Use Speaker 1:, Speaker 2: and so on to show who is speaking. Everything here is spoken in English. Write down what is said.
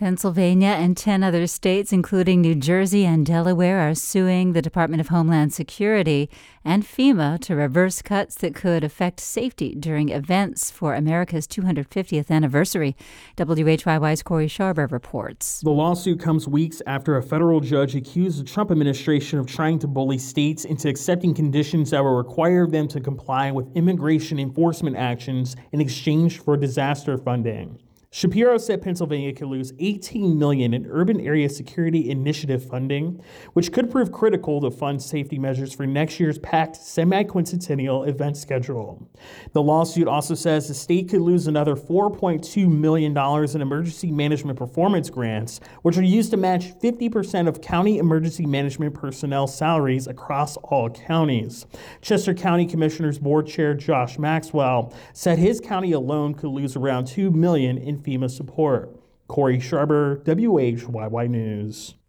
Speaker 1: Pennsylvania and 10 other states, including New Jersey and Delaware, are suing the Department of Homeland Security and FEMA to reverse cuts that could affect safety during events for America's 250th anniversary. WHYY's Corey Sharber reports.
Speaker 2: The lawsuit comes weeks after a federal judge accused the Trump administration of trying to bully states into accepting conditions that will require them to comply with immigration enforcement actions in exchange for disaster funding. Shapiro said Pennsylvania could lose $18 million in urban area security initiative funding, which could prove critical to fund safety measures for next year's packed semi-quincentennial event schedule. The lawsuit also says the state could lose another $4.2 million in emergency management performance grants, which are used to match 50% of county emergency management personnel salaries across all counties. Chester County Commissioners Board Chair Josh Maxwell said his county alone could lose around $2 million in FEMA support. Corey Sharber, WHYY News.